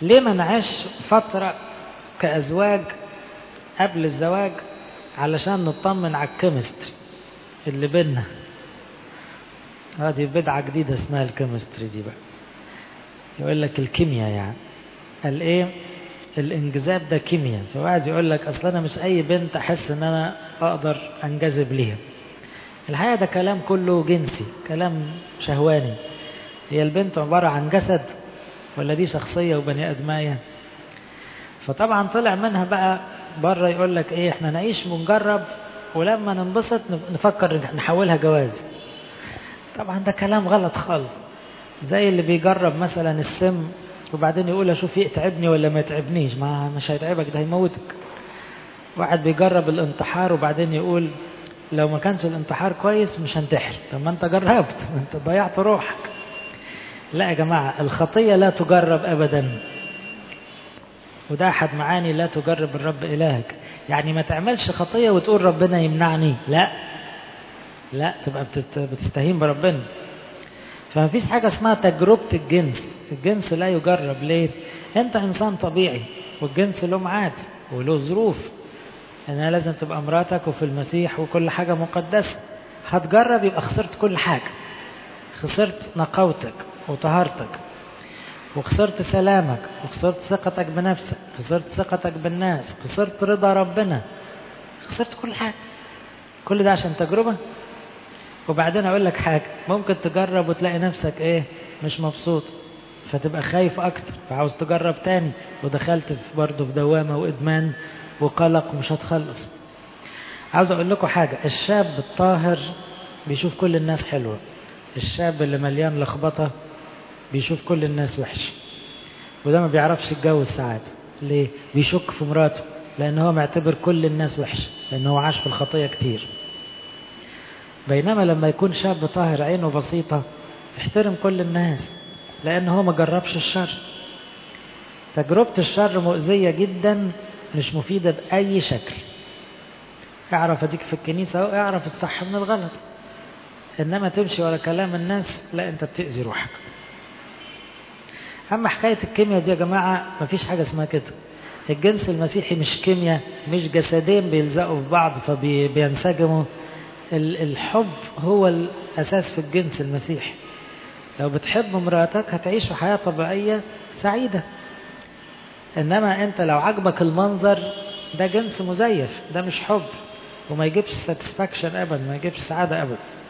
ليه ما نعيش فترة كأزواج قبل الزواج علشان نطمن على الكيمستري اللي بيننا؟ هذه بدعة جديدة اسمها الكيمستري دي بقى، يقول لك الكيمياء، يعني قال ايه الانجذاب ده كيمياء. فواحد يقول لك اصلا انا مش اي بنت احس ان انا اقدر انجذب ليها. الحقيقة ده كلام كله جنسي، كلام شهواني. هي البنت عبارة عن جسد ولا دي شخصية وبني ادمية؟ فطبعا طلع منها بقى بره يقول لك ايه احنا نعيش ونجرب ولما ننبسط نفكر نحولها جواز. طبعا ده كلام غلط خالص. زي اللي بيجرب مثلا السم وبعدين يقول اشوف يتعبني ولا ما يتعبنيش. ما مش هيتعبك، ده هيموتك. واحد بيجرب الانتحار وبعدين يقول لو ما كانش الانتحار كويس مش هنتحر. طب ما انت جربت، ما انت ضيعت روحك. لا يا جماعة، الخطية لا تجرب ابدا، وده احد معاني لا تجرب الرب الهك. يعني ما تعملش خطية وتقول ربنا يمنعني، لا تبقى بتستهين بربنا. فما فيش حاجة اسمها تجربة الجنس. الجنس لا يجرب. ليه؟ انت انسان طبيعي والجنس له ميعاد وله ظروف. انها لازم تبقى مراتك وفي المسيح وكل حاجة مقدسة. هتجرب يبقى خسرت كل حاجة. خسرت نقاوتك وطهارتك، وخسرت سلامك، وخسرت ثقتك بنفسك، خسرت ثقتك بالناس، خسرت رضا ربنا، خسرت كل حاجة. كل ده عشان تجربة. وبعدين اقول لك حاجة، ممكن تجرب وتلاقي نفسك ايه مش مبسوط، فتبقى خايف اكتر فعاوز تجرب تاني، ودخلت برضه في دوامة وادمان وقلق ومش هتخلص. عاوز اقول لكم حاجة، الشاب الطاهر بيشوف كل الناس حلوة. الشاب اللي مليان لخبطة بيشوف كل الناس وحش، وده ما بيعرفش يتجوز ساعات. ليه؟ بيشك في مراته، لان هو معتبر كل الناس وحش، لان هو عاش في الخطية كتير. بينما لما يكون شاب طاهر عينه بسيطة يحترم كل الناس، لان هو ما جربش الشر. تجربة الشر مؤذية جدا، مش مفيدة بأي شكل. اعرف اديك في الكنيسة اهو، اعرف الصح من الغلط. انما تمشي ورا كلام الناس، لا انت بتأذي روحك. اما حكاية الكيمياء دي يا جماعة مفيش حاجة اسمها كده. الجنس المسيحي مش كيمياء، مش جسدين بيلزقوا في بعض فبينسجموا. الحب هو الأساس في الجنس المسيحي. لو بتحب مراتك هتعيش في حياة طبيعية سعيدة. إنما أنت لو عجبك المنظر ده جنس مزيف، ده مش حب، وما يجيبش satisfaction أبدا، ما يجيبش سعادة أبدا.